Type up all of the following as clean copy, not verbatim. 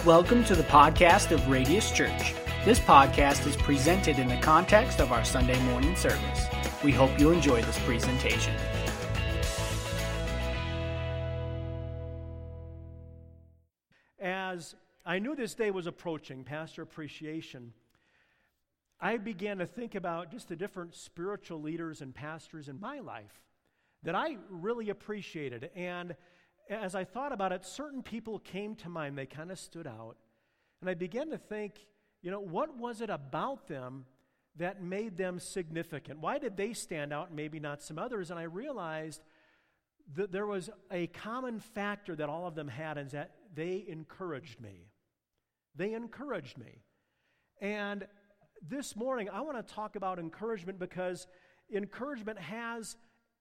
Welcome to the podcast of Radius Church. This podcast is presented in the context of our Sunday morning service. We hope you enjoy this presentation. As I knew this day was approaching, Pastor Appreciation, I began to think about just the different spiritual leaders and pastors in my life that I really appreciated. And as I thought about it, certain people came to mind. They kind of stood out. And I began to think, what was it about them that made them significant? Why did they stand out and maybe not some others? And I realized that there was a common factor that all of them had, and that they encouraged me. They encouraged me. And this morning, I want to talk about encouragement because encouragement has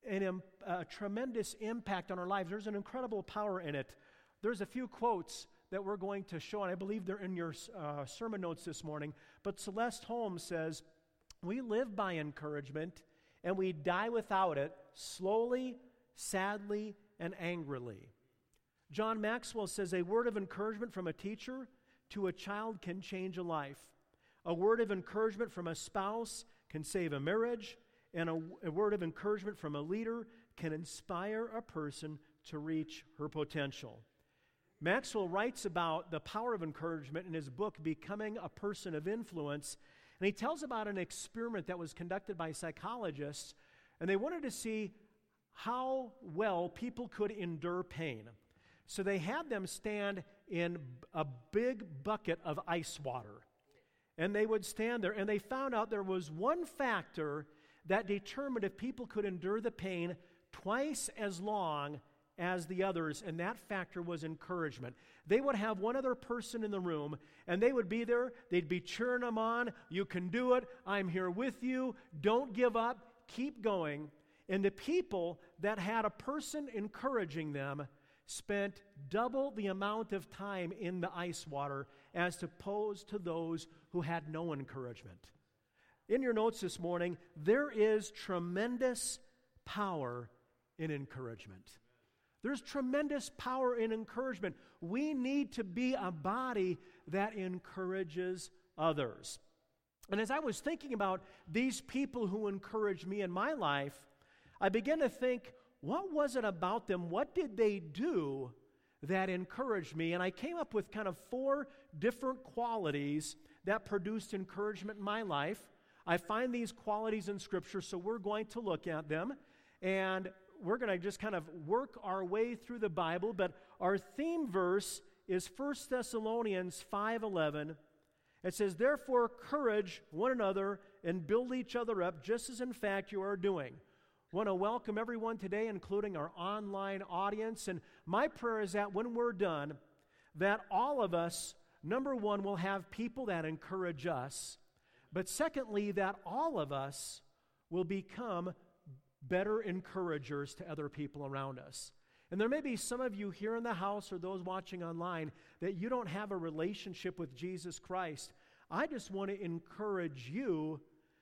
a tremendous impact on our lives. There's an incredible power in it. There's a few quotes that we're going to show, and I believe they're in your sermon notes this morning. But Celeste Holmes says, "We live by encouragement, and we die without it, slowly, sadly, and angrily." John Maxwell says, "A word of encouragement from a teacher to a child can change a life. A word of encouragement from a spouse can save a marriage, and a word of encouragement from a leader can inspire a person to reach her potential." Maxwell writes about the power of encouragement in his book, Becoming a Person of Influence, and he tells about an experiment that was conducted by psychologists, and they wanted to see how well people could endure pain. So they had them stand in a big bucket of ice water, and they would stand there, and they found out there was one factor that determined if people could endure the pain twice as long as the others, and that factor was encouragement. They would have one other person in the room, and they would be there. They'd be cheering them on. "You can do it. I'm here with you. Don't give up. Keep going." And the people that had a person encouraging them spent double the amount of time in the ice water as opposed to those who had no encouragement. In your notes this morning, there is tremendous power in encouragement. There's tremendous power in encouragement. We need to be a body that encourages others. And as I was thinking about these people who encouraged me in my life, I began to think, what was it about them? What did they do that encouraged me? And I came up with kind of 4 different qualities that produced encouragement in my life. I find these qualities in Scripture, so we're going to look at them. And we're going to just kind of work our way through the Bible. But our theme verse is 1 Thessalonians 5:11. It says, "Therefore, encourage one another and build each other up, just as in fact you are doing." I want to welcome everyone today, including our online audience. And my prayer is that when we're done, that all of us, number one, will have people that encourage us. But secondly, that all of us will become better encouragers to other people around us. And there may be some of you here in the house or those watching online that you don't have a relationship with Jesus Christ. I just want to encourage you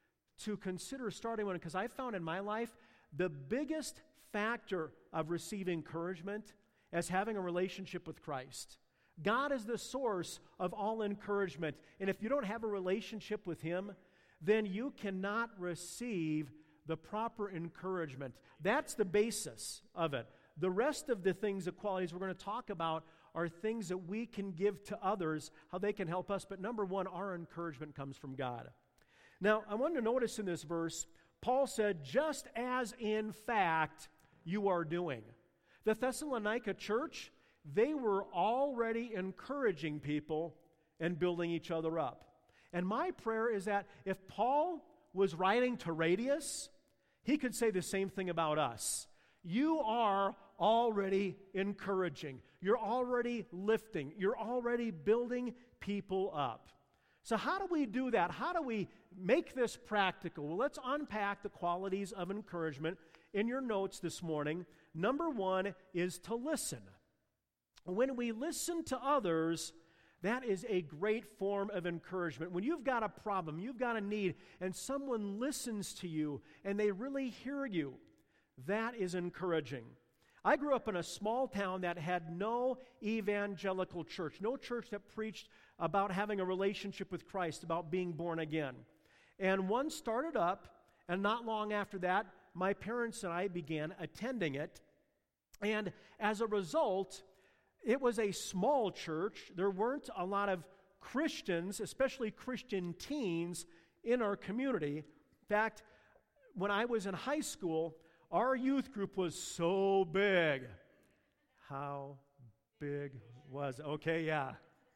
to consider starting one, because I found in my life the biggest factor of receiving encouragement is having a relationship with Christ. God is the source of all encouragement. And if you don't have a relationship with Him, then you cannot receive the proper encouragement. That's the basis of it. The rest of the things, the qualities we're going to talk about are things that we can give to others, how they can help us. But number one, our encouragement comes from God. Now, I want to notice in this verse, Paul said, "just as in fact you are doing." The Thessalonica church, they were already encouraging people and building each other up. And my prayer is that if Paul was writing to Radius, he could say the same thing about us. You are already encouraging. You're already lifting. You're already building people up. So how do we do that? How do we make this practical? Well, let's unpack the qualities of encouragement in your notes this morning. Number one is to listen. When we listen to others, that is a great form of encouragement. When you've got a problem, you've got a need, and someone listens to you and they really hear you, that is encouraging. I grew up in a small town that had no evangelical church, no church that preached about having a relationship with Christ, about being born again. And one started up, and not long after that, my parents and I began attending it. And as a result, it was a small church. There weren't a lot of Christians, especially Christian teens, in our community. In fact, when I was in high school, our youth group was so big. How big was it? Okay, yeah.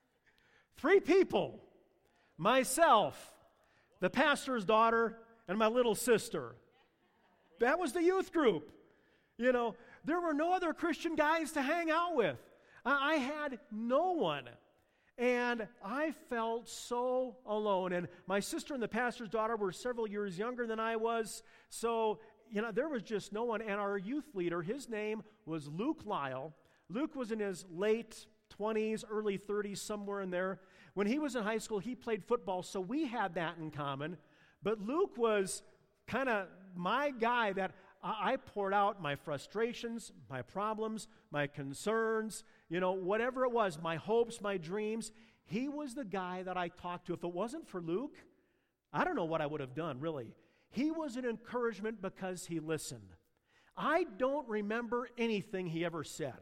3 people. Myself, the pastor's daughter, and my little sister. That was the youth group. You know, there were no other Christian guys to hang out with. I had no one. And I felt so alone. And my sister and the pastor's daughter were several years younger than I was. So, you know, there was just no one. And our youth leader, his name was Luke Lyle. Luke was in his late 20s, early 30s, somewhere in there. When he was in high school, he played football, so we had that in common. But Luke was kind of my guy that I poured out my frustrations, my problems, my concerns, you know, whatever it was, my hopes, my dreams. He was the guy that I talked to. If it wasn't for Luke, I don't know what I would have done, really. He was an encouragement because he listened. I don't remember anything he ever said.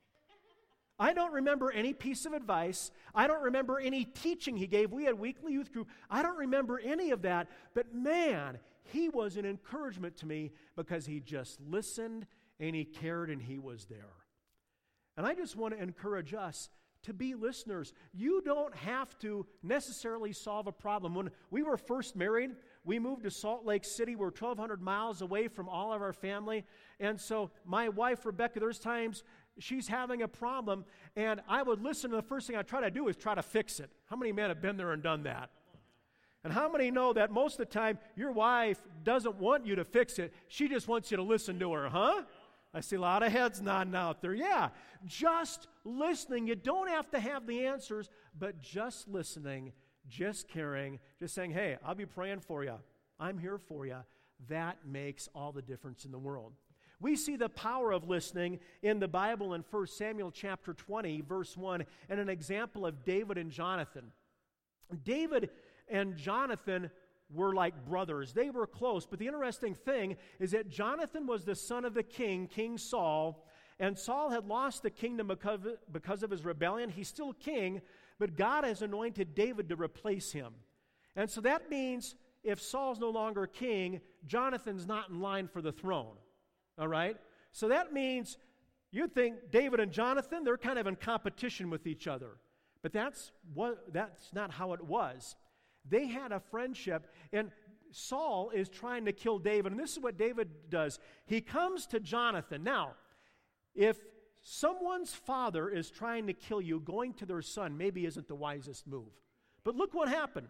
I don't remember any piece of advice. I don't remember any teaching he gave. We had weekly youth group. I don't remember any of that. But man, he was an encouragement to me because he just listened and he cared and he was there. And I just want to encourage us to be listeners. You don't have to necessarily solve a problem. When we were first married, we moved to Salt Lake City. We're 1,200 miles away from all of our family. And so my wife, Rebecca, there's times she's having a problem, and I would listen, and the first thing I try to do is try to fix it. How many men have been there and done that? And how many know that most of the time your wife doesn't want you to fix it? She just wants you to listen to her, huh? I see a lot of heads nodding out there. Yeah, just listening. You don't have to have the answers, but just listening, just caring, just saying, hey, I'll be praying for you. I'm here for you. That makes all the difference in the world. We see the power of listening in the Bible in 1 Samuel chapter 20, verse 1, and an example of David and Jonathan. David and Jonathan were like brothers. They were close, but the interesting thing is that Jonathan was the son of the king, King Saul, and Saul had lost the kingdom because of his rebellion. He's still king, but God has anointed David to replace him. And so that means if Saul's no longer king, Jonathan's not in line for the throne. All right? So that means you'd think David and Jonathan, they're kind of in competition with each other. But that's not how it was. They had a friendship, and Saul is trying to kill David, and this is what David does. He comes to Jonathan. Now, if someone's father is trying to kill you, going to their son maybe isn't the wisest move. But look what happened.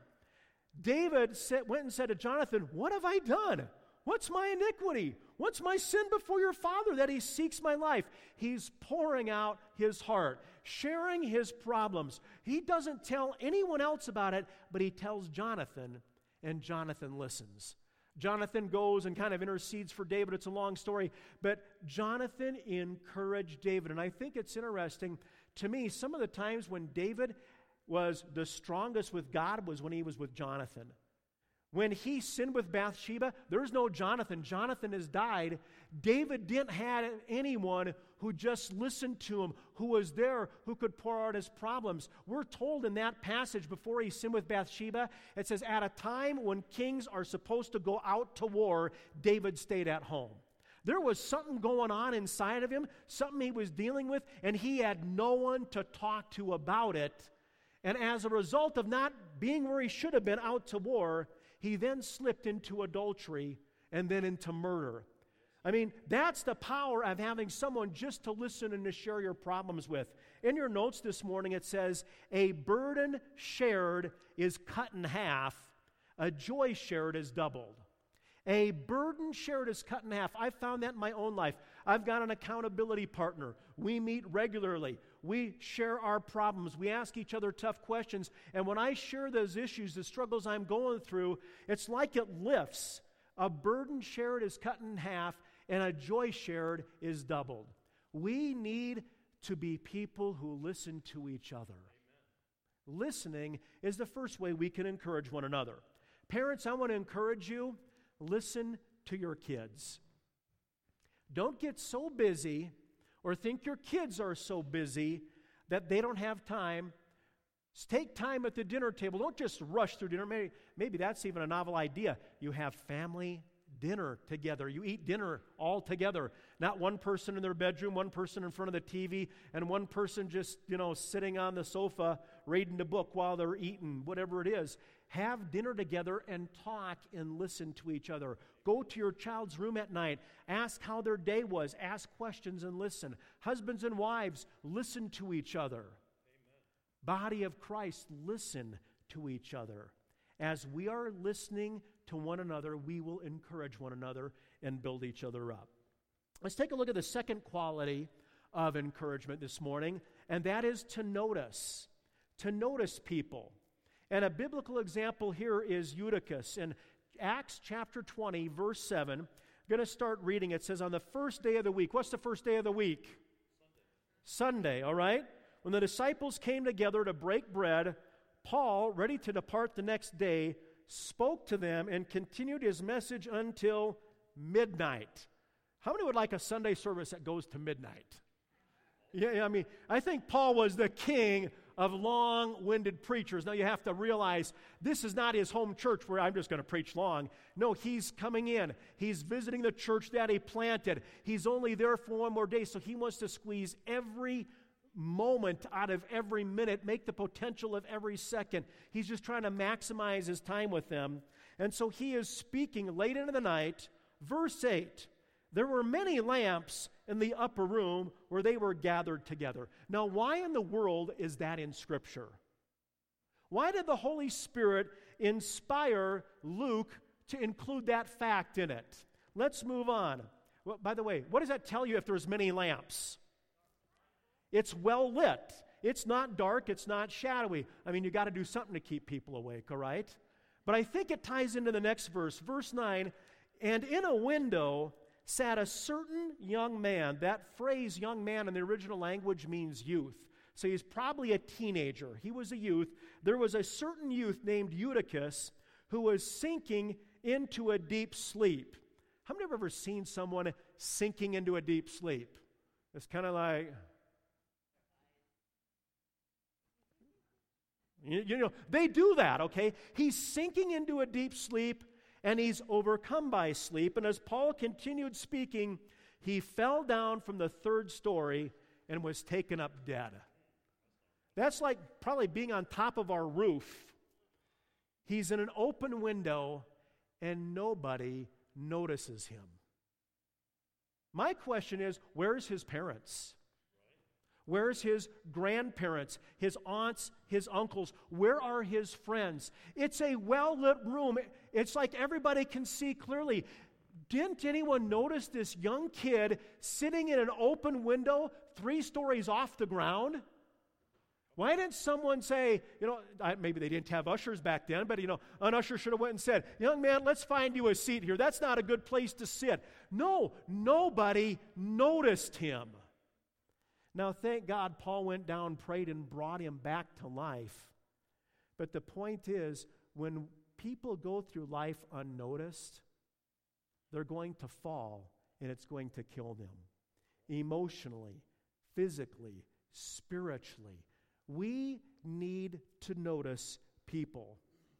David went and said to Jonathan, "What have I done? What's my iniquity? What's my sin before your father that he seeks my life?" He's pouring out his heart, sharing his problems. He doesn't tell anyone else about it, but he tells Jonathan, and Jonathan listens. Jonathan goes and kind of intercedes for David. It's a long story, but Jonathan encouraged David. And I think it's interesting to me, some of the times when David was the strongest with God was when he was with Jonathan. When he sinned with Bathsheba, there's no Jonathan. Jonathan has died. David didn't have anyone who just listened to him, who was there, who could pour out his problems. We're told in that passage before he sinned with Bathsheba, it says, at a time when kings are supposed to go out to war, David stayed at home. There was something going on inside of him, something he was dealing with, and he had no one to talk to about it. And as a result of not being where he should have been out to war, he then slipped into adultery and then into murder. I mean, that's the power of having someone just to listen and to share your problems with. In your notes this morning, it says, a burden shared is cut in half, a joy shared is doubled. A burden shared is cut in half. I've found that in my own life. I've got an accountability partner. We meet regularly. We share our problems. We ask each other tough questions. And when I share those issues, the struggles I'm going through, it's like it lifts. A burden shared is cut in half, and a joy shared is doubled. We need to be people who listen to each other. Amen. Listening is the first way we can encourage one another. Parents, I want to encourage you, listen to your kids. Don't get so busy or think your kids are so busy that they don't have time. Take time at the dinner table. Don't just rush through dinner. Maybe that's even a novel idea. You have family dinner together. You eat dinner all together. Not one person in their bedroom, one person in front of the TV, and one person just, sitting on the sofa reading the book while they're eating, whatever it is. Have dinner together and talk and listen to each other. Go to your child's room at night. Ask how their day was. Ask questions and listen. Husbands and wives, listen to each other. Amen. Body of Christ, listen to each other. As we are listening to one another, we will encourage one another and build each other up. Let's take a look at the second quality of encouragement this morning, and that is to notice people. And a biblical example here is Eutychus. In Acts chapter 20, verse 7, I'm going to start reading. It says, on the first day of the week. What's the first day of the week? Sunday, all right? When the disciples came together to break bread, Paul, ready to depart the next day, spoke to them and continued his message until midnight. How many would like a Sunday service that goes to midnight? Yeah, I think Paul was the king of long-winded preachers. Now you have to realize this is not his home church where I'm just going to preach long. No, he's coming in. He's visiting the church that he planted. He's only there for one more day, so he wants to squeeze every moment out of every minute, make the potential of every second. He's just trying to maximize his time with them. And so he is speaking late into the night. Verse 8, there were many lamps in the upper room where they were gathered together. Now, why in the world is that in Scripture? Why did the Holy Spirit inspire Luke to include that fact in it? Let's move on. Well, by the way, what does that tell you if there's many lamps? It's well lit. It's not dark. It's not shadowy. You got to do something to keep people awake, all right? But I think it ties into the next verse. Verse 9, and in a window sat a certain young man. That phrase, young man, in the original language means youth. So he's probably a teenager. He was a youth. There was a certain youth named Eutychus who was sinking into a deep sleep. How many have ever seen someone sinking into a deep sleep? It's kind of like... they do that, okay? He's sinking into a deep sleep, and he's overcome by sleep. And as Paul continued speaking, he fell down from the third story and was taken up dead. That's like probably being on top of our roof. He's in an open window, and nobody notices him. My question is, where's his parents? Where's his grandparents, his aunts, his uncles? Where are his friends? It's a well-lit room. It's like everybody can see clearly. Didn't anyone notice this young kid sitting in an open window 3 stories off the ground? Why didn't someone say, maybe they didn't have ushers back then, but, an usher should have went and said, young man, let's find you a seat here. That's not a good place to sit. No, nobody noticed him. Now, thank God Paul went down, prayed, and brought him back to life. But the point is, when people go through life unnoticed, they're going to fall, and it's going to kill them. Emotionally, physically, spiritually. We need to notice people.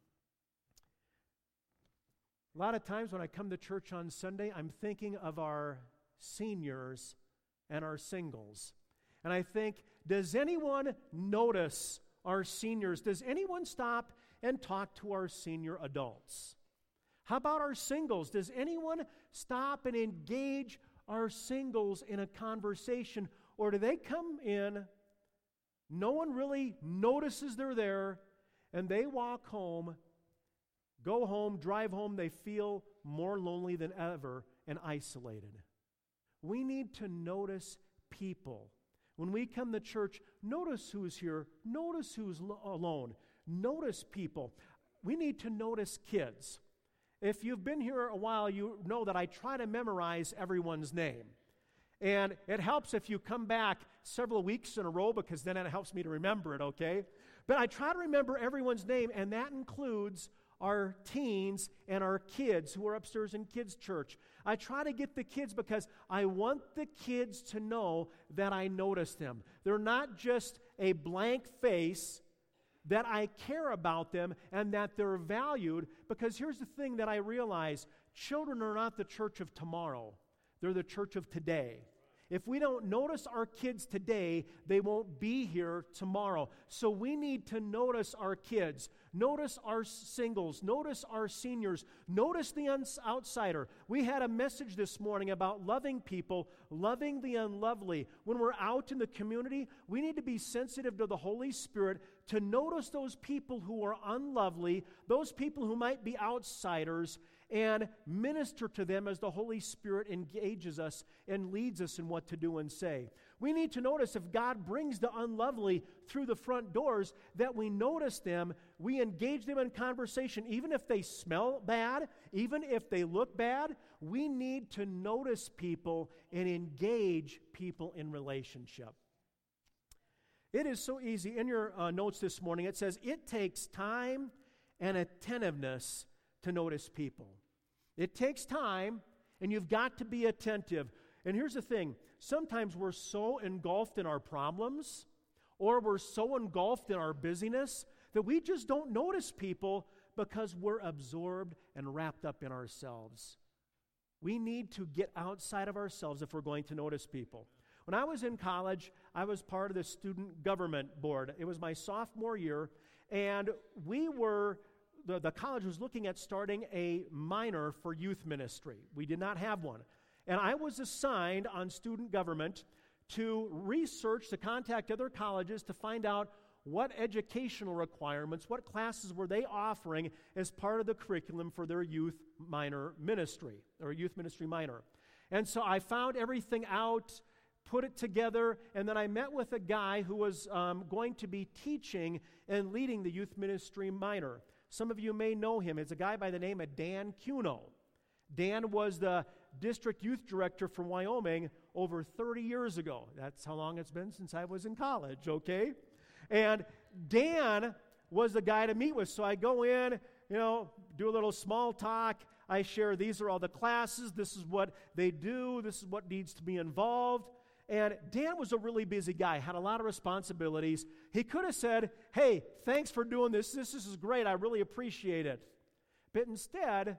A lot of times when I come to church on Sunday, I'm thinking of our seniors and our singles. And I think, does anyone notice our seniors? Does anyone stop and talk to our senior adults? How about our singles? Does anyone stop and engage our singles in a conversation? Or do they come in, no one really notices they're there, and they walk home, go home, drive home, they feel more lonely than ever and isolated? We need to notice people. When we come to church, notice who's here, notice who's alone, notice people. We need to notice kids. If you've been here a while, you know that I try to memorize everyone's name. And it helps if you come back several weeks in a row because then it helps me to remember it, okay? But I try to remember everyone's name, and that includes our teens and our kids who are upstairs in kids' church. I try to get the kids because I want the kids to know that I notice them. They're not just a blank face, that I care about them and that they're valued, because here's the thing that I realize. Children are not the church of tomorrow. They're the church of today. If we don't notice our kids today, they won't be here tomorrow. So we need to notice our kids, notice our singles, notice our seniors, notice the outsider. We had a message this morning about loving people, loving the unlovely. When we're out in the community, we need to be sensitive to the Holy Spirit to notice those people who are unlovely, those people who might be outsiders, and minister to them as the Holy Spirit engages us and leads us in what to do and say. We need to notice if God brings the unlovely through the front doors, that we notice them, we engage them in conversation, even if they smell bad, even if they look bad. We need to notice people and engage people in relationship. It is so easy. In your notes this morning, it says, it takes time and attentiveness to notice people. It takes time, and you've got to be attentive. And here's the thing. Sometimes we're so engulfed in our problems, or we're so engulfed in our busyness, that we just don't notice people because we're absorbed and wrapped up in ourselves. We need to get outside of ourselves if we're going to notice people. When I was in college, I was part of the student government board. It was my sophomore year, and the college was looking at starting a minor for youth ministry. We did not have one. And I was assigned on student government to research, to contact other colleges to find out what educational requirements, what classes were they offering as part of the curriculum for their youth minor ministry, or youth ministry minor. And so I found everything out, put it together, and then I met with a guy who was going to be teaching and leading the youth ministry minor. Some of you may know him. It's a guy by the name of Dan Cuno. Dan was the district youth director for Wyoming over 30 years ago. That's how long it's been since I was in college, okay? And Dan was the guy to meet with. So I go in, do a little small talk. I share, these are all the classes. This is what they do. This is what needs to be involved. And Dan was a really busy guy, had a lot of responsibilities. He could have said, hey, thanks for doing this. This is great. I really appreciate it. But instead,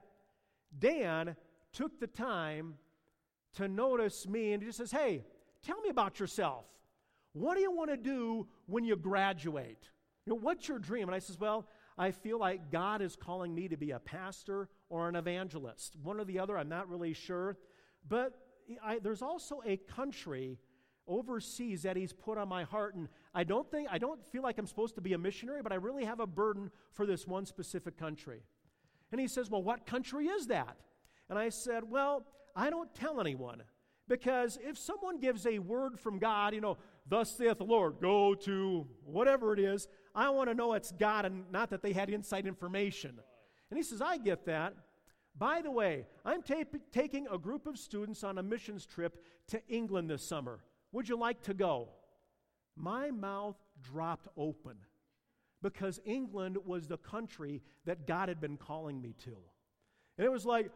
Dan took the time to notice me, and he just says, hey, tell me about yourself. What do you want to do when you graduate? What's your dream? And I says, well, I feel like God is calling me to be a pastor or an evangelist. One or the other, I'm not really sure. But there's also a country overseas that He's put on my heart, and I don't feel like I'm supposed to be a missionary, but I really have a burden for this one specific country. And he says, well, what country is that? And I said, well, I don't tell anyone, because if someone gives a word from God, thus saith the Lord, go to whatever it is, I want to know it's God and not that they had inside information. And he says, I get that. By the way, I'm taking a group of students on a missions trip to England this summer. Would you like to go? My mouth dropped open because England was the country that God had been calling me to. And it was like,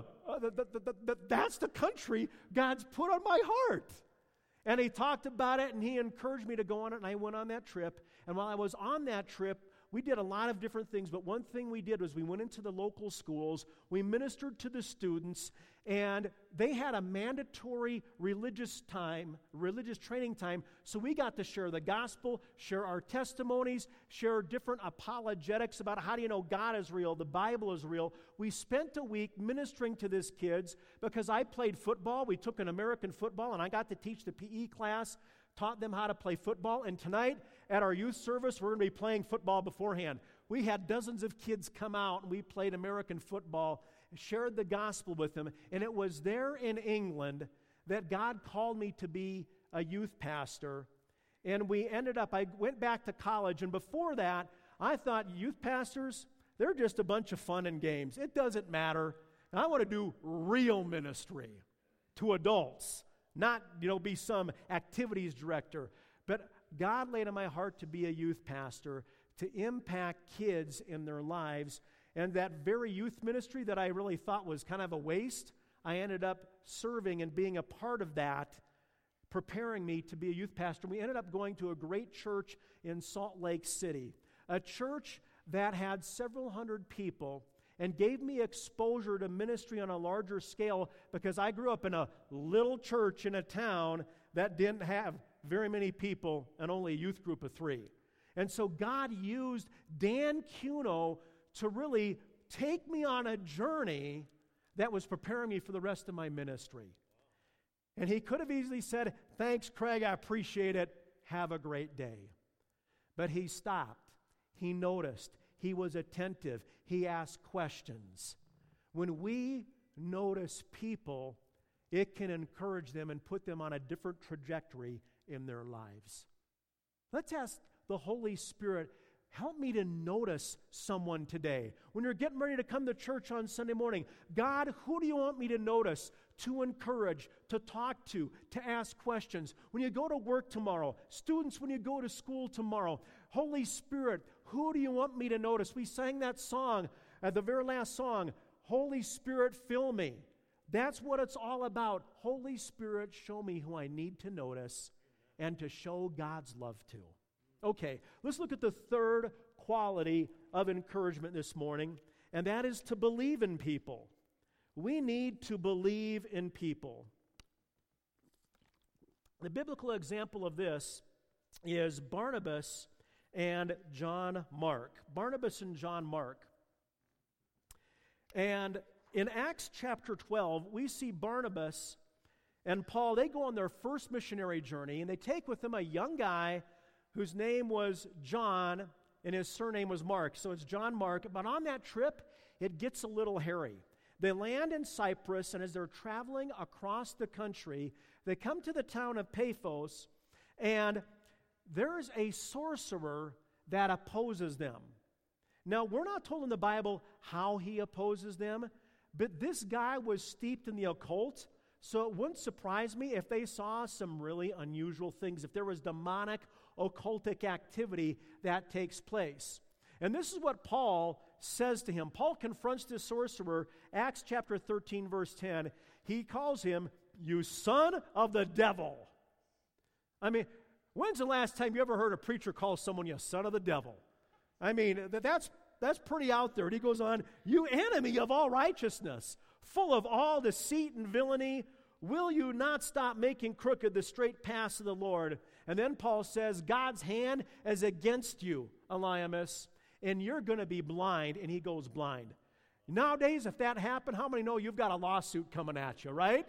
that's the country God's put on my heart. And he talked about it, and he encouraged me to go on it, and I went on that trip. And while I was on that trip, we did a lot of different things, but one thing we did was we went into the local schools, we ministered to the students, and they had a mandatory religious training time, so we got to share the gospel, share our testimonies, share different apologetics about how do you know God is real, the Bible is real. We spent a week ministering to these kids because I played football. We took an American football, and I got to teach the PE class, taught them how to play football, and tonight at our youth service, we're going to be playing football beforehand. We had dozens of kids come out, and we played American football, shared the gospel with them, and it was there in England that God called me to be a youth pastor, and I went back to college, and before that, I thought youth pastors, they're just a bunch of fun and games. It doesn't matter. I want to do real ministry to adults, not, be some activities director. But God laid on my heart to be a youth pastor, to impact kids in their lives. And that very youth ministry that I really thought was kind of a waste, I ended up serving and being a part of that, preparing me to be a youth pastor. We ended up going to a great church in Salt Lake City, a church that had several hundred people and gave me exposure to ministry on a larger scale because I grew up in a little church in a town that didn't have very many people and only a youth group of 3. And so God used Dan Cuno to really take me on a journey that was preparing me for the rest of my ministry. And he could have easily said, "Thanks, Craig, I appreciate it. Have a great day." But he stopped. He noticed. He was attentive. He asked questions. When we notice people, it can encourage them and put them on a different trajectory in their lives. Let's ask the Holy Spirit, help me to notice someone today. When you're getting ready to come to church on Sunday morning, God, who do you want me to notice, to encourage, to talk to ask questions? When you go to work tomorrow, students, when you go to school tomorrow, Holy Spirit, who do you want me to notice? We sang that song, the very last song, Holy Spirit, fill me. That's what it's all about. Holy Spirit, show me who I need to notice and to show God's love to. Okay, let's look at the third quality of encouragement this morning, and that is to believe in people. We need to believe in people. The biblical example of this is Barnabas and John Mark. Barnabas and John Mark. And in Acts chapter 12, we see Barnabas and Paul, they go on their first missionary journey, and they take with them a young guy whose name was John, and his surname was Mark. So it's John Mark. But on that trip, it gets a little hairy. They land in Cyprus, and as they're traveling across the country, they come to the town of Paphos, and there's a sorcerer that opposes them. Now, we're not told in the Bible how he opposes them, but this guy was steeped in the occult, so it wouldn't surprise me if they saw some really unusual things, if there was demonic, occultic activity that takes place. And this is what Paul says to him. Paul confronts this sorcerer, Acts chapter 13, verse 10. He calls him, "You son of the devil." I mean, when's the last time you ever heard a preacher call someone you son of the devil? I mean, that's pretty out there. And he goes on, "You enemy of all righteousness, full of all deceit and villainy, will you not stop making crooked the straight paths of the Lord?" And then Paul says, "God's hand is against you, Elymas, and you're going to be blind." And he goes blind. Nowadays, if that happened, how many know you've got a lawsuit coming at you, right?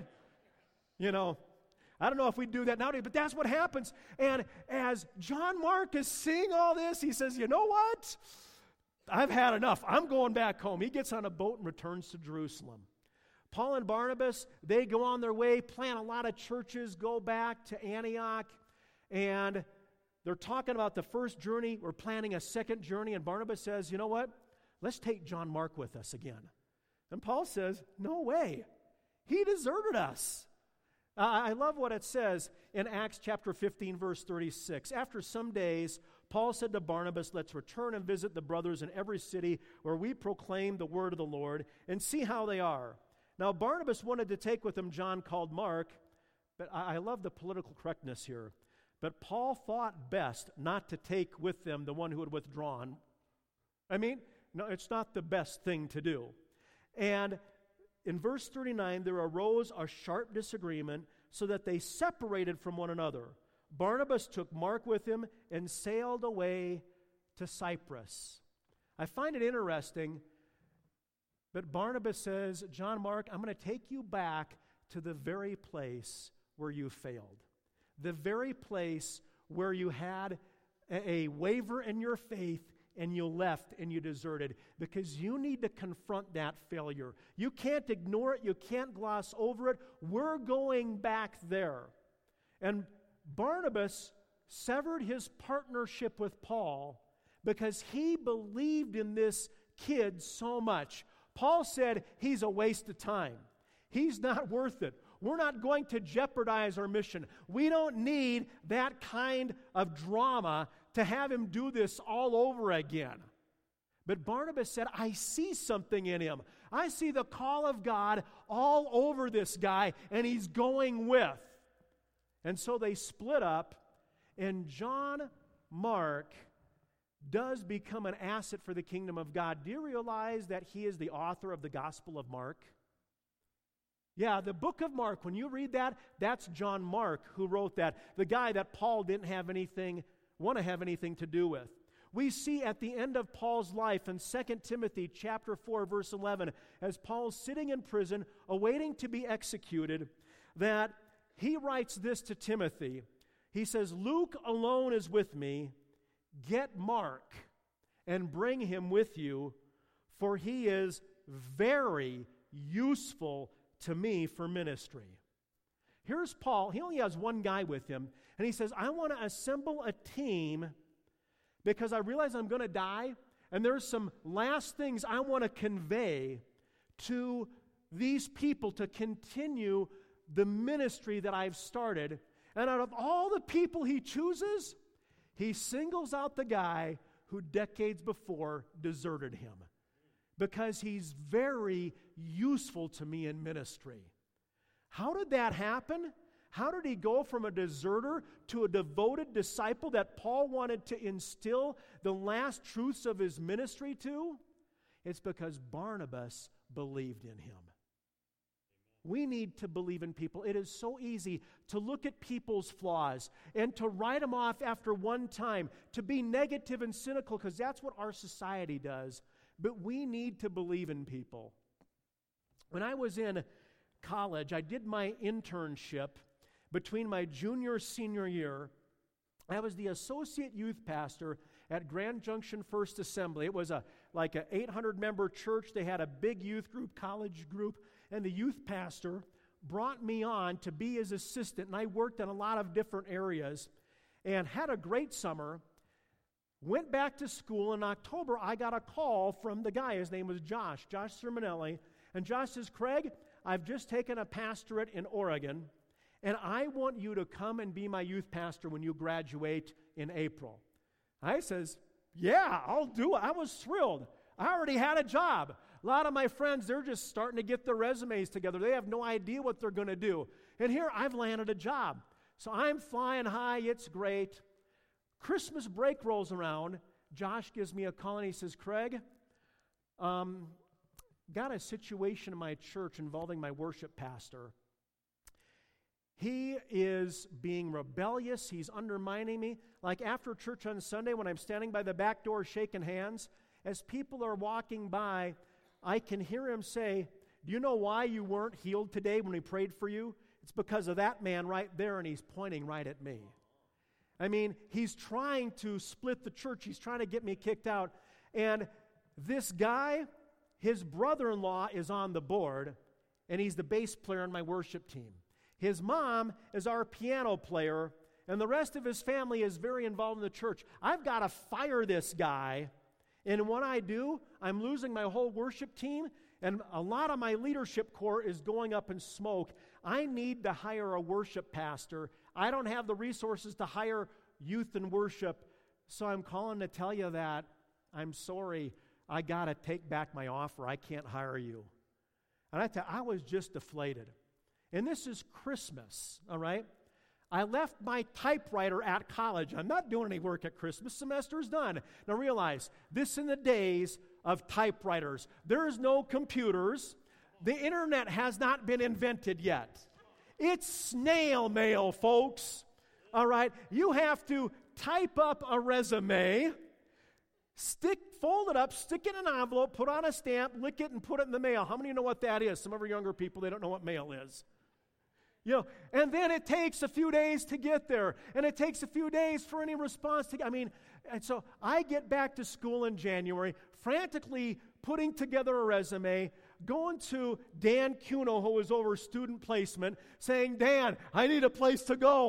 I don't know if we do that nowadays, but that's what happens. And as John Mark is seeing all this, he says, "You know what? I've had enough. I'm going back home." He gets on a boat and returns to Jerusalem. Paul and Barnabas, they go on their way, plant a lot of churches, go back to Antioch, and they're talking about the first journey. We're planning a second journey, and Barnabas says, "You know what? Let's take John Mark with us again." And Paul says, "No way. He deserted us." I love what it says in Acts chapter 15, verse 36. After some days, Paul said to Barnabas, "Let's return and visit the brothers in every city where we proclaim the word of the Lord and see how they are." Now, Barnabas wanted to take with him John called Mark, but I love the political correctness here. But Paul thought best not to take with them the one who had withdrawn. I mean, no, it's not the best thing to do. And in verse 39, there arose a sharp disagreement so that they separated from one another. Barnabas took Mark with him and sailed away to Cyprus. I find it interesting, but Barnabas says, "John Mark, I'm going to take you back to the very place where you failed, the very place where you had a waver in your faith and you left and you deserted, because you need to confront that failure. You can't ignore it. You can't gloss over it. We're going back there." And Barnabas severed his partnership with Paul because he believed in this kid so much. Paul said, "He's a waste of time. He's not worth it. We're not going to jeopardize our mission. We don't need that kind of drama to have him do this all over again. But Barnabas said, I see something in him. I see the call of God all over this guy, and he's going with. And so they split up, and John Mark does become an asset for the kingdom of God. Do you realize that he is the author of the Gospel of Mark? Yeah, the book of Mark, when you read that, that's John Mark who wrote that, the guy that Paul didn't want to have anything to do with. We see at the end of Paul's life in 2 Timothy chapter 4, verse 11, as Paul's sitting in prison, awaiting to be executed, that he writes this to Timothy. He says, Luke alone is with me. Get Mark and bring him with you, for he is very useful to me for ministry. Here's Paul. He only has one guy with him, and he says, I want to assemble a team because I realize I'm going to die, and there's some last things I want to convey to these people to continue the ministry that I've started. And out of all the people he chooses, he singles out the guy who decades before deserted him because he's very useful to me in ministry. How did that happen? How did he go from a deserter to a devoted disciple that Paul wanted to instill the last truths of his ministry to? It's because Barnabas believed in him. We need to believe in people. It is so easy to look at people's flaws and to write them off after one time, to be negative and cynical, because that's what our society does. But we need to believe in people. When I was in college, I did my internship between my junior and senior year. I was the associate youth pastor at Grand Junction First Assembly. It was like an 800-member church. They had a big youth group, college group, and the youth pastor brought me on to be his assistant, and I worked in a lot of different areas and had a great summer. Went back to school. In October, I got a call from the guy. His name was Josh Sermonelli. And Josh says, Craig, I've just taken a pastorate in Oregon, and I want you to come and be my youth pastor when you graduate in April. I says, yeah, I'll do it. I was thrilled. I already had a job. A lot of my friends, they're just starting to get their resumes together. They have no idea what they're going to do. And here, I've landed a job. So I'm flying high. It's great. Christmas break rolls around. Josh gives me a call, and he says, Craig, got a situation in my church involving my worship pastor. He is being rebellious. He's undermining me. Like after church on Sunday, when I'm standing by the back door shaking hands, as people are walking by, I can hear him say, do you know why you weren't healed today when we prayed for you? It's because of that man right there, and he's pointing right at me. I mean, he's trying to split the church. He's trying to get me kicked out. And this guy, his brother-in-law is on the board, and he's the bass player on my worship team. His mom is our piano player, and the rest of his family is very involved in the church. I've got to fire this guy, and when I do, I'm losing my whole worship team, and a lot of my leadership core is going up in smoke. I need to hire a worship pastor. I don't have the resources to hire youth and worship, so I'm calling to tell you that I'm sorry. I got to take back my offer. I can't hire you. And I was just deflated. And this is Christmas, all right? I left my typewriter at college. I'm not doing any work at Christmas. Semester's done. Now realize, this in the days of typewriters. There's no computers. The internet has not been invented yet. It's snail mail, folks. All right? You have to type up a resume, fold it up, stick it in an envelope, put on a stamp, lick it, and put it in the mail. How many know what that is? Some of our younger people, they don't know what mail is. You know, and then it takes a few days to get there, and it takes a few days for any response to, and so I get back to school in January, frantically putting together a resume, going to Dan Cuno, who was over student placement, saying, Dan, I need a place to go.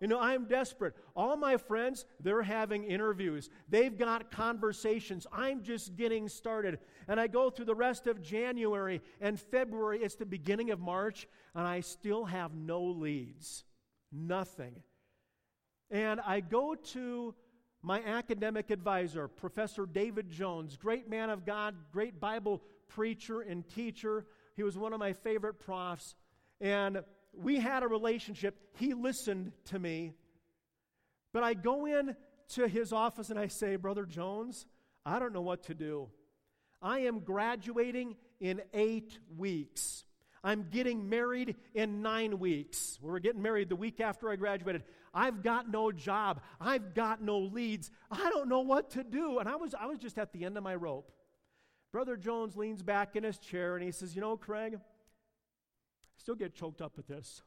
I'm desperate. All my friends, they're having interviews. They've got conversations. I'm just getting started. And I go through the rest of January and February. It's the beginning of March, and I still have no leads. Nothing. And I go to my academic advisor, Professor David Jones, great man of God, great Bible preacher and teacher. He was one of my favorite profs. And we had a relationship. He listened to me. But I go in to his office and I say, Brother Jones, I don't know what to do. I am graduating in 8 weeks. I'm getting married in 9 weeks. We were getting married the week after I graduated. I've got no job. I've got no leads. I don't know what to do. And I was just at the end of my rope. Brother Jones leans back in his chair and he says, Craig, I still get choked up at this.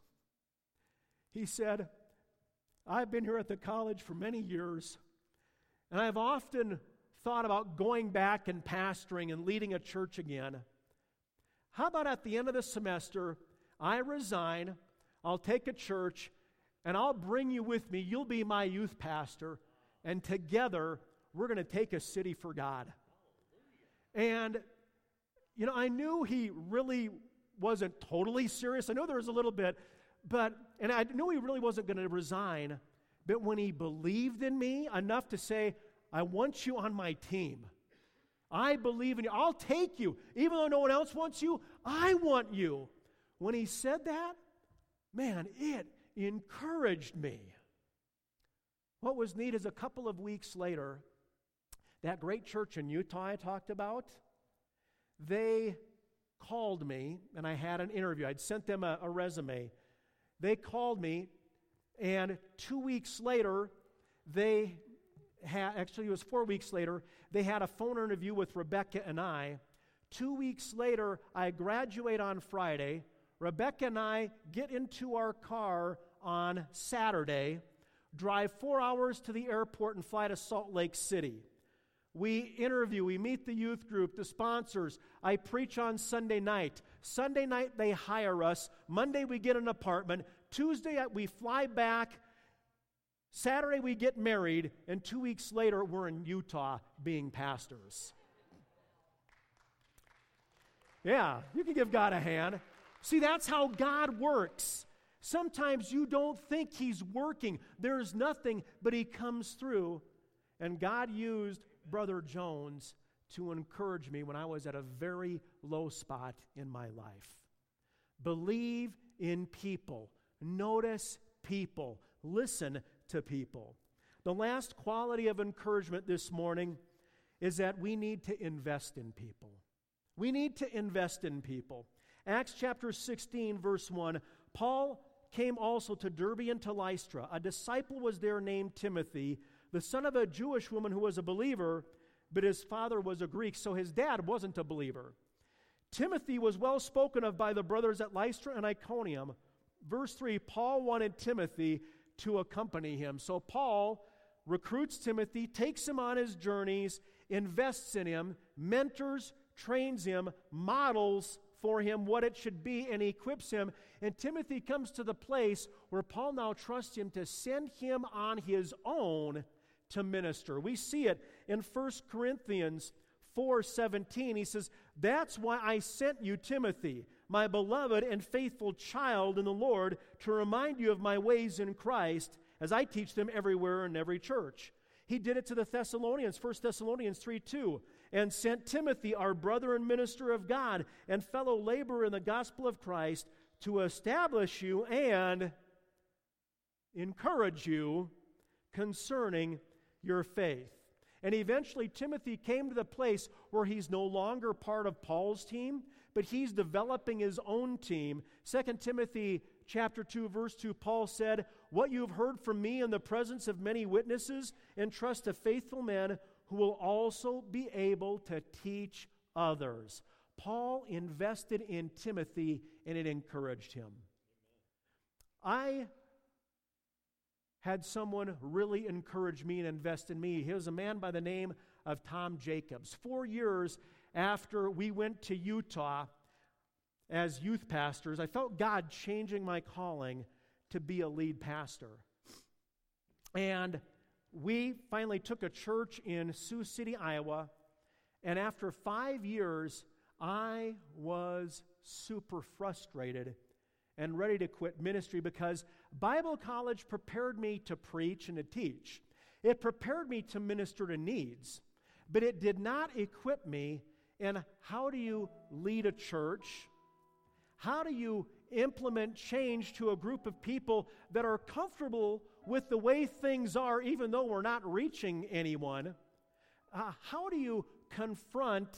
He said, I've been here at the college for many years, and I've often thought about going back and pastoring and leading a church again. How about at the end of the semester, I resign, I'll take a church, and I'll bring you with me. You'll be my youth pastor, and together we're going to take a city for God. And, I knew he really wasn't totally serious. I know there was a little bit, and I knew he really wasn't going to resign. But when he believed in me enough to say, I want you on my team. I believe in you. I'll take you. Even though no one else wants you, I want you. When he said that, man, it encouraged me. What was neat is a couple of weeks later, that great church in Utah I talked about, they called me, and I had an interview. I'd sent them a resume. They called me, and 2 weeks later, actually it was 4 weeks later, they had a phone interview with Rebecca and I. 2 weeks later, I graduate on Friday. Rebecca and I get into our car on Saturday, drive 4 hours to the airport, and fly to Salt Lake City. We interview, we meet the youth group, the sponsors. I preach on Sunday night. Sunday night, they hire us. Monday, we get an apartment. Tuesday, we fly back. Saturday, we get married. And 2 weeks later, we're in Utah being pastors. Yeah, you can give God a hand. See, that's how God works. Sometimes you don't think He's working. There's nothing, but He comes through. And God used Brother Jones to encourage me when I was at a very low spot in my life. Believe in people. Notice people. Listen to people. The last quality of encouragement this morning is that we need to invest in people. We need to invest in people. Acts chapter 16, verse 1, Paul came also to Derbe and to Lystra. A disciple was there named Timothy, the son of a Jewish woman who was a believer, but his father was a Greek, so his dad wasn't a believer. Timothy was well spoken of by the brothers at Lystra and Iconium. Verse 3, Paul wanted Timothy to accompany him. So Paul recruits Timothy, takes him on his journeys, invests in him, mentors, trains him, models for him what it should be, and equips him. And Timothy comes to the place where Paul now trusts him to send him on his own to minister. We see it in 1 Corinthians 4:17. He says, that's why I sent you, Timothy, my beloved and faithful child in the Lord, to remind you of my ways in Christ as I teach them everywhere in every church. He did it to the Thessalonians, 1 Thessalonians 3:2, and sent Timothy, our brother and minister of God and fellow laborer in the gospel of Christ, to establish you and encourage you concerning your faith. And eventually Timothy came to the place where he's no longer part of Paul's team, but he's developing his own team. 2 Timothy chapter 2, verse 2, Paul said, what you've heard from me in the presence of many witnesses, entrust to faithful men who will also be able to teach others. Paul invested in Timothy, and it encouraged him. I had someone really encourage me and invest in me. He was a man by the name of Tom Jacobs. 4 years after we went to Utah as youth pastors, I felt God changing my calling to be a lead pastor. And we finally took a church in Sioux City, Iowa, and after 5 years, I was super frustrated and ready to quit ministry because Bible college prepared me to preach and to teach. It prepared me to minister to needs, but it did not equip me in how do you lead a church, how do you implement change to a group of people that are comfortable with the way things are, even though we're not reaching anyone. How do you confront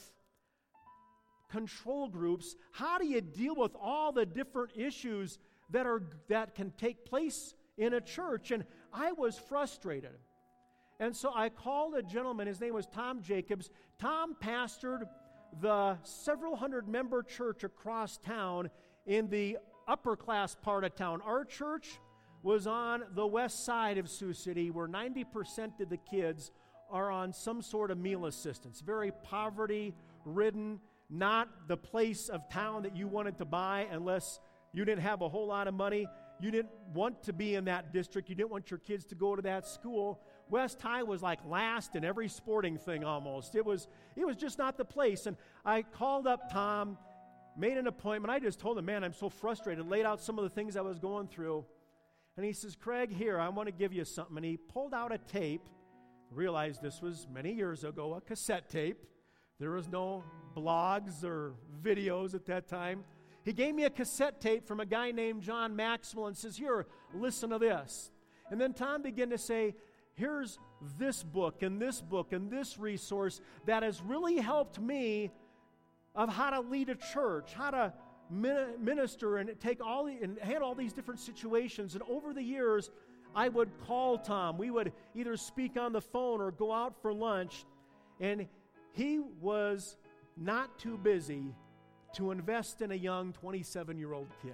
control groups? How do you deal with all the different issues that can take place in a church? And I was frustrated. And so I called a gentleman, his name was Tom Jacobs. Tom pastored the several hundred member church across town in the upper class part of town. Our church was on the west side of Sioux City, where 90% of the kids are on some sort of meal assistance. Very poverty-ridden, not the place of town that you wanted to buy unless you didn't have a whole lot of money. You didn't want to be in that district. You didn't want your kids to go to that school. West High was like last in every sporting thing almost. It was just not the place. And I called up Tom, made an appointment. I just told him, man, I'm so frustrated, laid out some of the things I was going through. And he says, Craig, here, I want to give you something. And he pulled out a tape. Realized this was many years ago, a cassette tape. There was no blogs or videos at that time. He gave me a cassette tape from a guy named John Maxwell and says, here, listen to this. And then Tom began to say, here's this book and this resource that has really helped me of how to lead a church, how to minister and handle all these different situations. And over the years, I would call Tom. We would either speak on the phone or go out for lunch. And he was not too busy to invest in a young 27-year-old kid.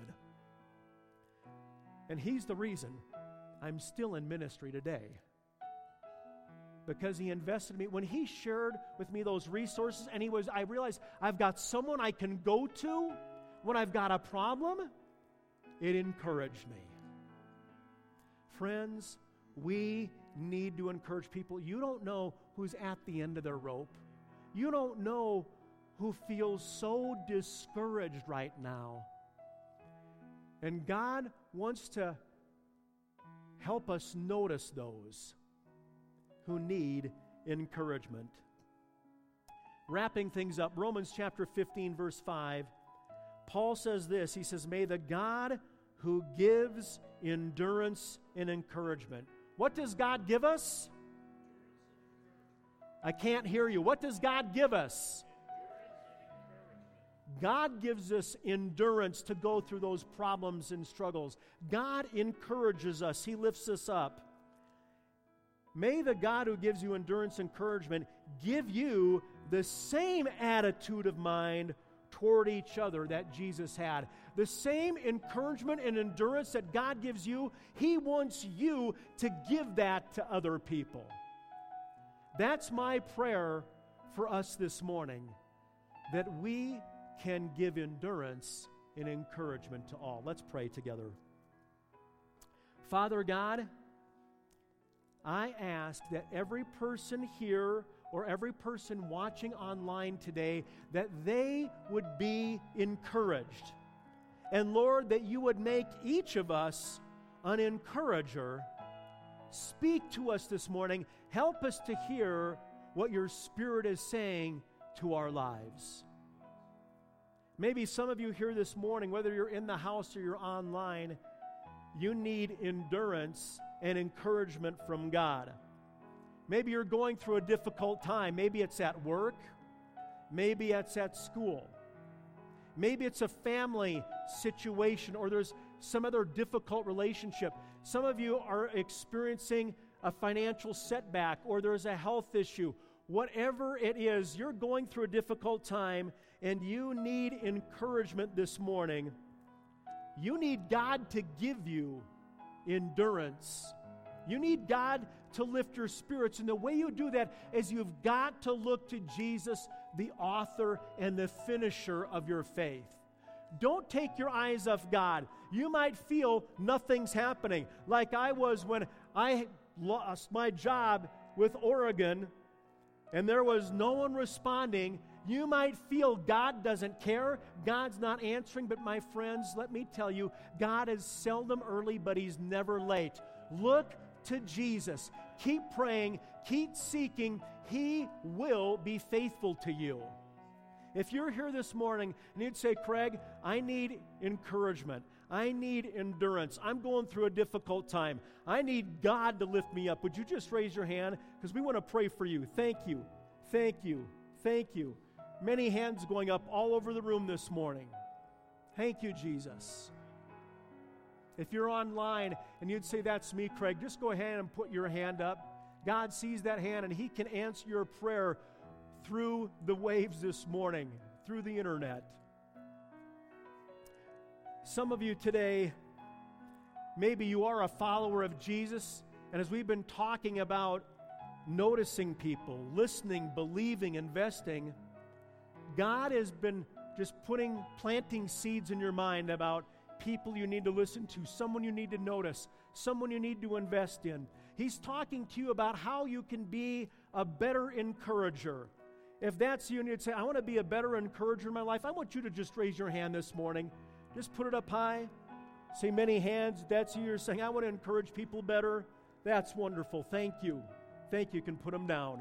And he's the reason I'm still in ministry today. Because he invested in me. When he shared with me those resources, and I realized I've got someone I can go to when I've got a problem, it encouraged me. Friends, we need to encourage people. You don't know who's at the end of their rope. You don't know who feels so discouraged right now. And God wants to help us notice those who need encouragement. Wrapping things up, Romans chapter 15, verse 5, Paul says this, he says, may the God who gives endurance and encouragement. What does God give us? I can't hear you. What does God give us? God gives us endurance to go through those problems and struggles. God encourages us. He lifts us up. May the God who gives you endurance and encouragement give you the same attitude of mind toward each other that Jesus had. The same encouragement and endurance that God gives you, He wants you to give that to other people. That's my prayer for us this morning, that we can give endurance and encouragement to all. Let's pray together. Father God, I ask that every person here or every person watching online today, that they would be encouraged. And Lord, that you would make each of us an encourager. Speak to us this morning. Help us to hear what your Spirit is saying to our lives. Maybe some of you here this morning, whether you're in the house or you're online, you need endurance and encouragement from God. Maybe you're going through a difficult time. Maybe it's at work. Maybe it's at school. Maybe it's a family situation or there's some other difficult relationship. Some of you are experiencing a financial setback or there's a health issue. Whatever it is, you're going through a difficult time and you need encouragement this morning. You need God to give you endurance. You need God to lift your spirits. And the way you do that is you've got to look to Jesus, the author and the finisher of your faith. Don't take your eyes off God. You might feel nothing's happening, like I was when I lost my job with Oregon and there was no one responding, you might feel God doesn't care, God's not answering, but my friends, let me tell you, God is seldom early, but He's never late. Look to Jesus. Keep praying, keep seeking. He will be faithful to you. If you're here this morning and you'd say, Craig, I need encouragement. I need endurance. I'm going through a difficult time. I need God to lift me up. Would you just raise your hand? Because we want to pray for you. Thank you. Thank you. Thank you. Many hands going up all over the room this morning. Thank you, Jesus. If you're online and you'd say, that's me, Craig, just go ahead and put your hand up. God sees that hand and He can answer your prayer through the waves this morning, through the internet. Some of you today, maybe you are a follower of Jesus, and as we've been talking about noticing people, listening, believing, investing, God has been just planting seeds in your mind about people you need to listen to, someone you need to notice, someone you need to invest in. He's talking to you about how you can be a better encourager. If that's you and you'd say, I want to be a better encourager in my life, I want you to just raise your hand this morning. Just put it up high. Say many hands. That's you. You're saying, I want to encourage people better. That's wonderful. Thank you. Thank you. You can put them down.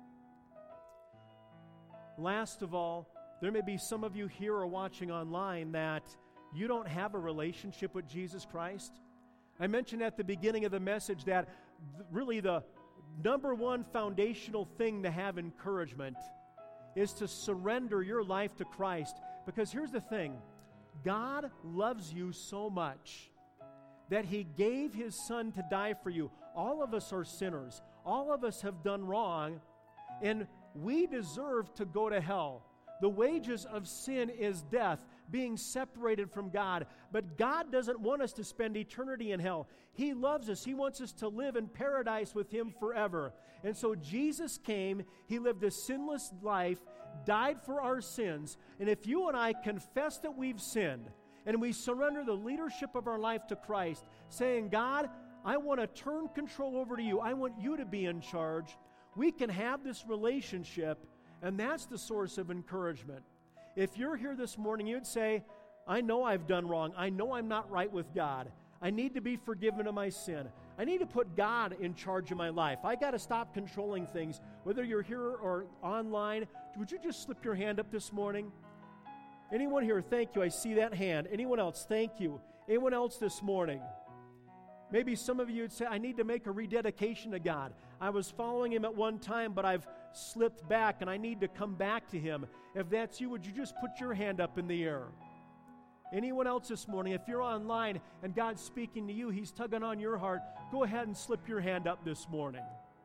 Last of all, there may be some of you here or watching online that you don't have a relationship with Jesus Christ. I mentioned at the beginning of the message that really the number one foundational thing to have encouragement is to surrender your life to Christ. Because here's the thing. God loves you so much that He gave His Son to die for you. All of us are sinners. All of us have done wrong, and we deserve to go to hell. The wages of sin is death, being separated from God. But God doesn't want us to spend eternity in hell. He loves us. He wants us to live in paradise with Him forever. And so Jesus came, He lived a sinless life, died for our sins. And if you and I confess that we've sinned, and we surrender the leadership of our life to Christ, saying, God, I want to turn control over to you. I want you to be in charge. We can have this relationship, and that's the source of encouragement. If you're here this morning, you'd say, I know I've done wrong. I know I'm not right with God. I need to be forgiven of my sin. I need to put God in charge of my life. I got to stop controlling things. Whether you're here or online, would you just slip your hand up this morning? Anyone here? Thank you. I see that hand. Anyone else? Thank you. Anyone else this morning? Maybe some of you would say, I need to make a rededication to God. I was following Him at one time, but I've slipped back, and I need to come back to Him. If that's you, would you just put your hand up in the air? Anyone else this morning? If you're online and God's speaking to you, He's tugging on your heart, go ahead and slip your hand up this morning.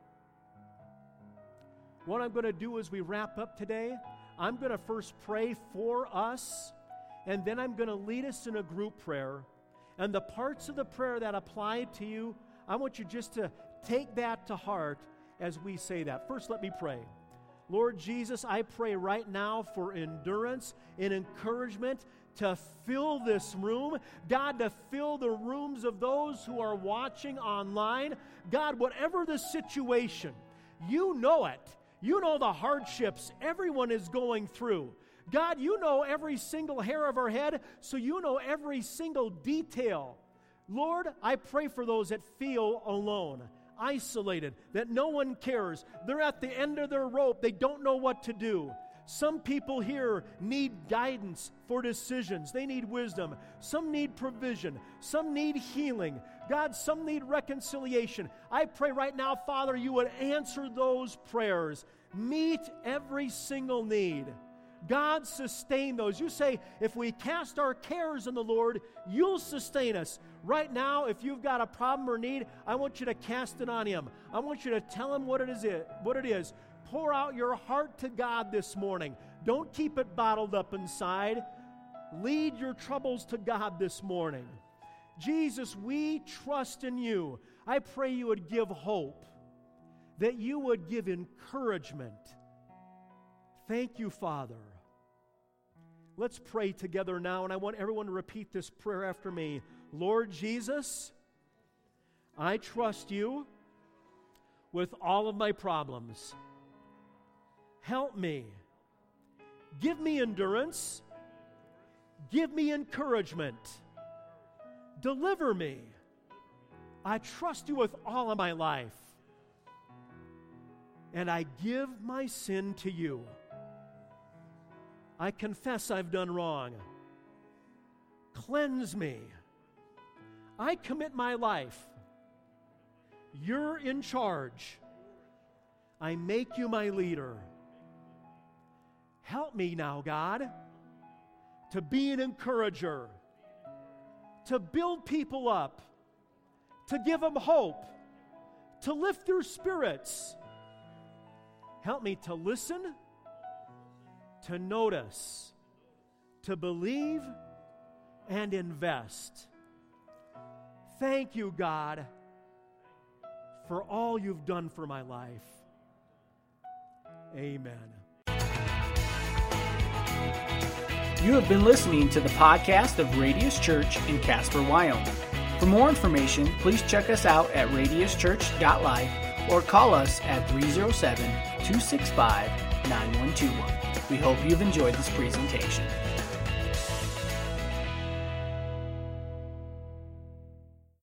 What I'm going to do as we wrap up today, I'm going to first pray for us, and then I'm going to lead us in a group prayer. And the parts of the prayer that apply to you, I want you just to take that to heart as we say that. First, let me pray. Lord Jesus, I pray right now for endurance and encouragement to fill this room. God, to fill the rooms of those who are watching online. God, whatever the situation, you know it. You know the hardships everyone is going through. God, you know every single hair of our head, so you know every single detail. Lord, I pray for those that feel alone, isolated, that no one cares. They're at the end of their rope. They don't know what to do. Some people here need guidance for decisions. They need wisdom. Some need provision. Some need healing. God, some need reconciliation. I pray right now, Father, you would answer those prayers. Meet every single need. God, sustain those. You say, if we cast our cares on the Lord, you'll sustain us. Right now, if you've got a problem or need, I want you to cast it on Him. I want you to tell Him what it is. Pour out your heart to God this morning. Don't keep it bottled up inside. Lead your troubles to God this morning. Jesus, we trust in you. I pray you would give hope, that you would give encouragement. Thank you, Father. Let's pray together now, and I want everyone to repeat this prayer after me. Lord Jesus, I trust you with all of my problems. Help me. Give me endurance. Give me encouragement. Deliver me. I trust you with all of my life. And I give my sin to you. I confess I've done wrong. Cleanse me. I commit my life. You're in charge. I make you my leader. Help me now, God, to be an encourager, to build people up, to give them hope, to lift their spirits. Help me to listen, to notice, to believe, and invest. Thank you, God, for all you've done for my life. Amen. You have been listening to the podcast of Radius Church in Casper, Wyoming. For more information, please check us out at radiuschurch.life or call us at 307-265-9121. We hope you've enjoyed this presentation.